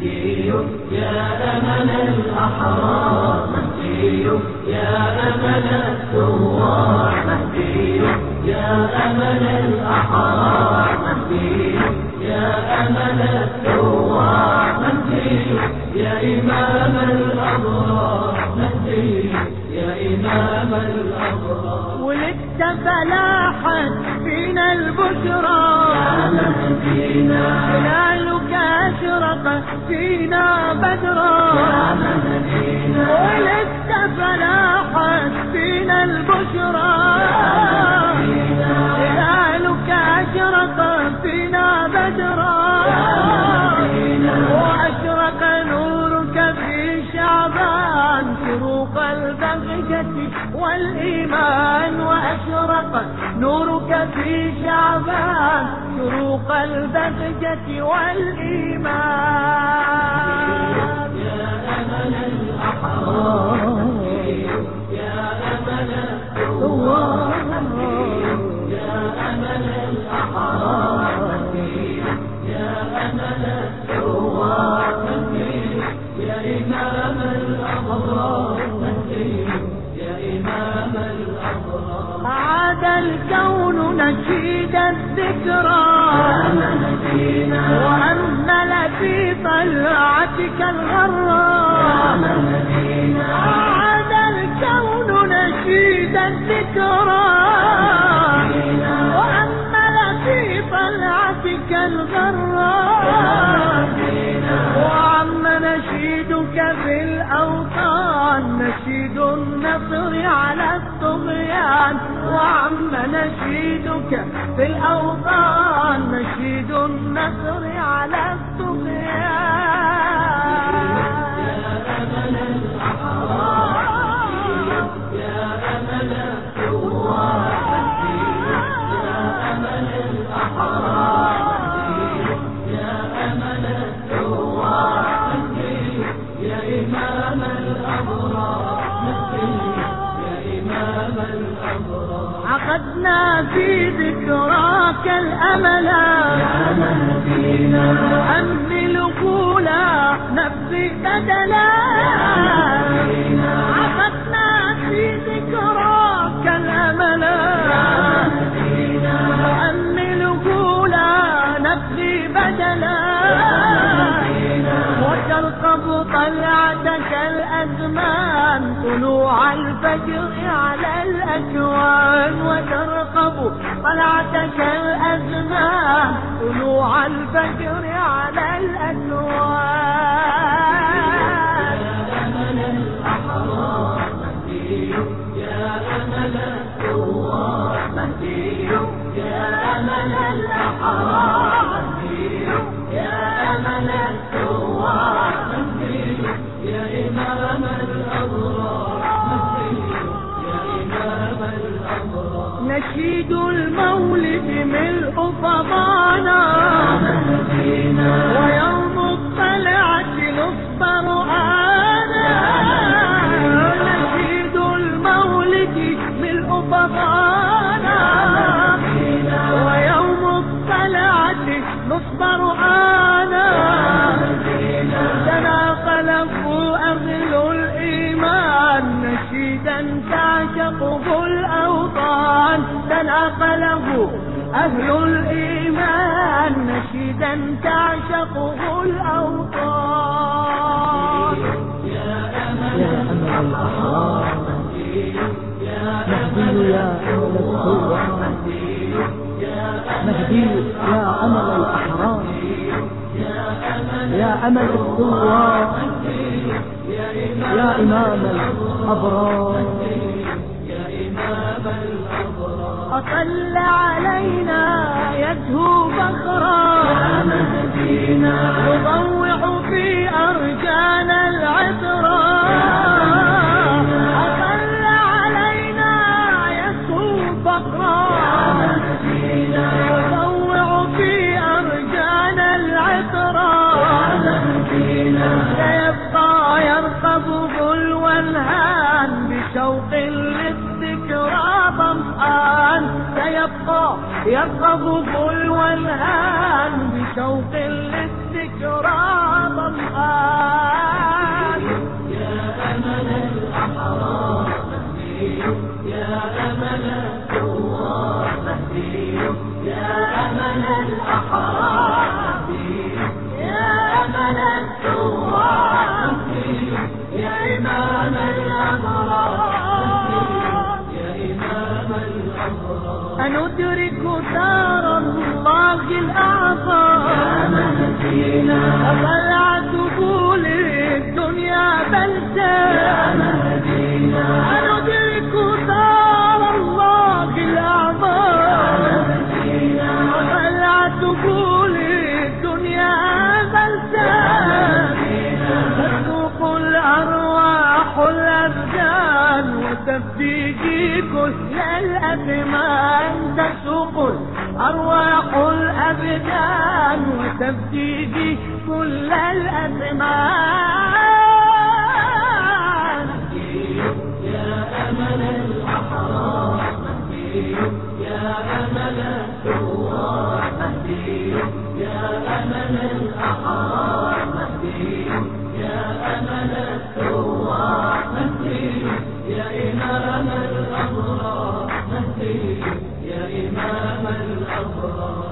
مهدي يا أمل الأحرار، مهدي يا أمل الثوار، مهدي يا أمل الأحرار، مهدي يا أمل الثوار، مهدي يا إمام الأبرار، مهدي يا إمام الأبرار. ولدت فلاحت فينا البشرى يا مهدينا، هلالك أشرق فينا بدرا يا مهدينا، ولدت فلاحت فينا البشرى هلالك أشرق فينا بدرا وأشرق نورك في شعبان شروق البهجة والإيمان، وأشرق نورك في شعبان شروق البهجة والإيمان. يا أمل الأحرار، يا أمل الثوار، يا أمل الأحرار، يا أمل الثوار، يا إمام الأبرار، يا إمام الأبرار. عاد الكون نشيد الذكرى وأمل في طلعتك الغراء، عاد الكون نشيد الذكرى وأمل في طلعتك الغراء، وعم نشيدك في الأوطان نشيد النصر على الطغيان، وعم نشيدك في الأوطان نشيد النصر على الطغيان. يا أمل الأحرار، يا أمل الثوار، يا أمل الأحرار، يا أمل الثوار، يا إمام الأبرار، يا إمام الأبرار. عقدنا في ذكراك الأملا يا مهدينا، نؤمل قولا نبذي بدلا، عقدنا في ذكراك الأملا نؤمل قولا نبذي بدلا، وترقب طلعتك الأزمان طلوع الفجر على الأكوان، وترقب طلعتك الأزمان طلوع الفجر على الأكوان. يا أمل الأحرار، مهدي يا أمل الثوار، مهدي يا أمل الأحرار، مهدي يا أمل الثوار، مهدي يا إمام الأبرار، مهدي يا إمام الأبرار. نشيد المولد ملء فضانا ويوم الطلعة نصب رؤانا، نشيد المولد ملء فضانا ويوم الطلعة نصب رؤانا، تناقله أهل الإيمان نشيدا تعشقه الأوطان، تناقله أهل الإيمان نشيدا تعشقه الأوطان. يا أمل الأحرار، مهدي يا أمل الثوار، مهدي يا أمل الأحرار، يا أمل الثوار، يا إمام الأبرار. أطل علينا يزهو فخرا يضوع في أرجانا العطرا، أطل علينا يزهو فخرا يضوع في أرجانا العطرا، سيبقى يرقب غلو الهان بشوق للذكرى ظمآن، سيبقى يرقب غلو الهان بشوق للذكرى ظمآن. تفديك كل الأثمان، تسوق الأرواح الأبدان وتفديك كل الأثمان. يا أمل الأحرار، يا أمل الثوار، يا أمل الأحرار، يا أمل الثوار، يا إمام الأبرار، يا إمام الأبرار.